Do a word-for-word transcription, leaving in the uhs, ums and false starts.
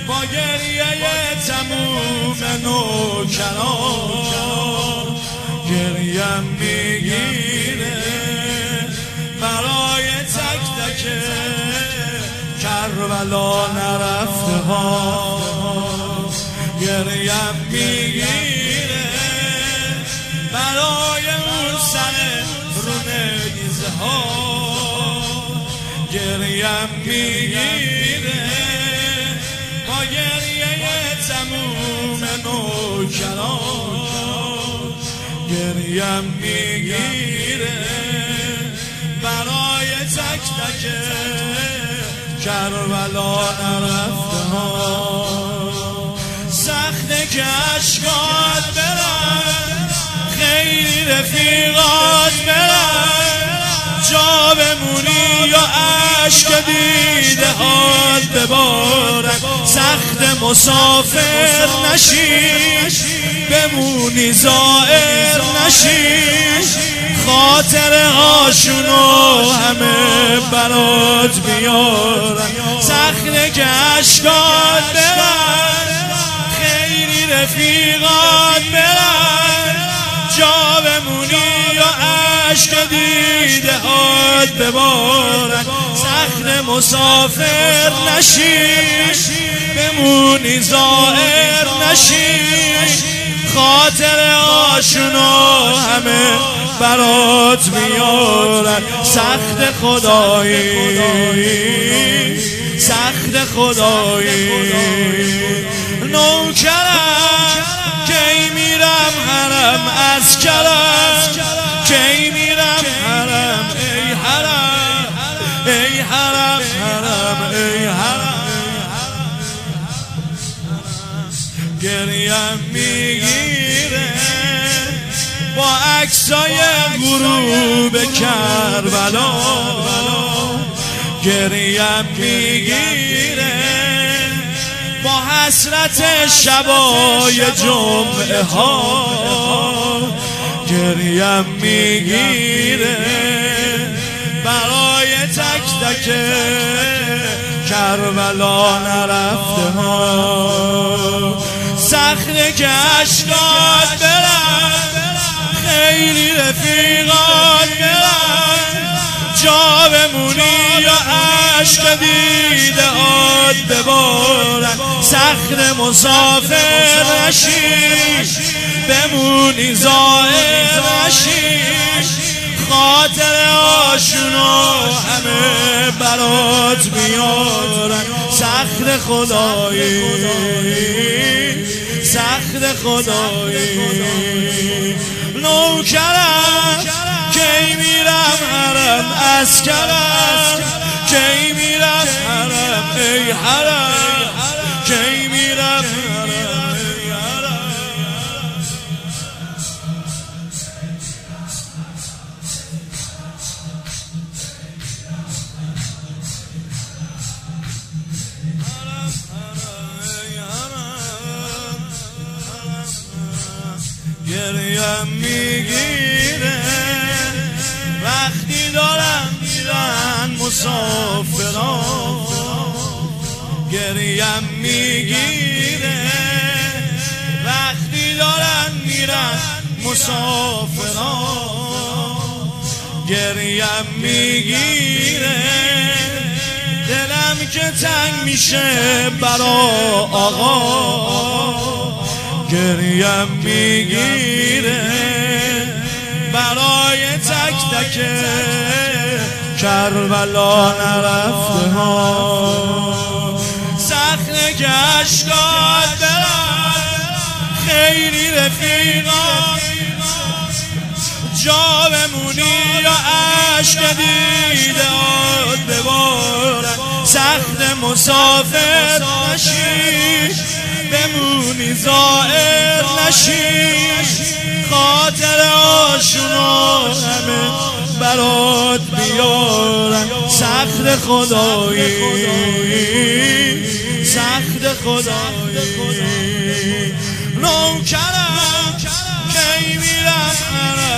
با گریه تموم نوکران گریم میگیره برای تک تک کربلا نرفته ها گریم میگیره برای اون سر رو نیزه ها گریم میگیره با گریه تموم نوکران گریم میگیره برای تک تک کربلا نرفته ها سخته که اشکات برن خیلی رفیقات برن جا بمونی یا عشق دیده هات ببارن سخت مسافر نشی بمونی زائر نشی خاطر هاشونو همه برات بیارن سخت که اشکات برن خیلی رفیقات برن جا بمونی یا عشق دیده هات ببارن سخت مسافر نشی بمونی زائر نشی خاطر آشنا همه برات میارن سخت خدایی سخت خدایی نوکرم کی میرم حرم از کرم کی میرم حرم ای حرم ای حرم حرم ای حرم گریم میگیره با عکسای غروب کربلا گریم میگیره با حسرت شبای جمعه ها گریم میگیره برای تک تک کربلا نرفته ها سخته که اشکات برن خیلی رفیقات برن جا بمونی یا عشق دیده هات ببارن سخت مسافر نشی بمونی زائر نشی خاطر آشنا همه برات بیارن سخت خدایی سخت خدایی نوکرم کی میرم حرم از کرم کی میرم حرم ای حرم کی میرم حرم ای حرم گریم میگیره وقتی دارن میرن مسافران گریم میگیره وقتی دارن میرن مسافران گریم میگیره دلم که تنگ میشه برا آقا گریم میگیره برای تک تک کربلا نرفته ها سخته که اشکات برن خیلی رفیقات جا بمونی یا عشق دیده هات ببارن سخت مسافر نشی بمونی زائر نشی خاطر آشنا همه برات بیارن سخت خدایی سخت خدایی نوکرم کی میرم